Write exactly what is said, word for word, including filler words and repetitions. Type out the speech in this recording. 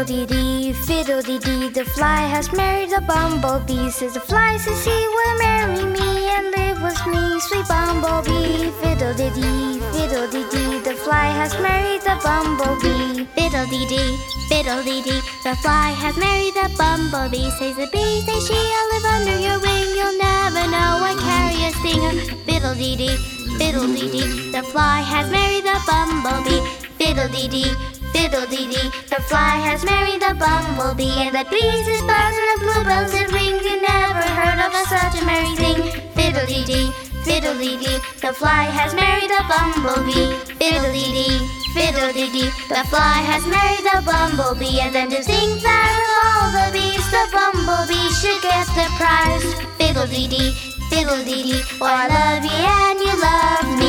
Fiddle-dee-dee, fiddle-dee-dee, the fly has married the bumblebee. Says the fly, says he will marry me and live with me, sweet bumblebee. Fiddle-dee-dee, fiddle-dee-dee, the fly has married the bumblebee. Fiddle-dee-dee, fiddle-dee-dee, the fly has married the bumblebee. Says the bee, says she, I'll live under your wing, you'll never know I carry a stinger. Fiddle-dee-dee, fiddle-dee-dee, the fly has married the bumblebee. Fiddle-dee-dee, fiddle-dee-dee, the fly has married the bumblebee. And the bees is buzz and the bluebells that ring, you never heard of a such a merry thing. Fiddle-dee-dee, fiddle-dee-dee, the fly has married the bumblebee. Fiddle-dee-dee, fiddle-dee-dee, the fly has married the bumblebee. And then to think that of all the bees, the bumblebee should get the prize. Fiddle-dee-dee, fiddle-dee-dee, oh I love you and you love me.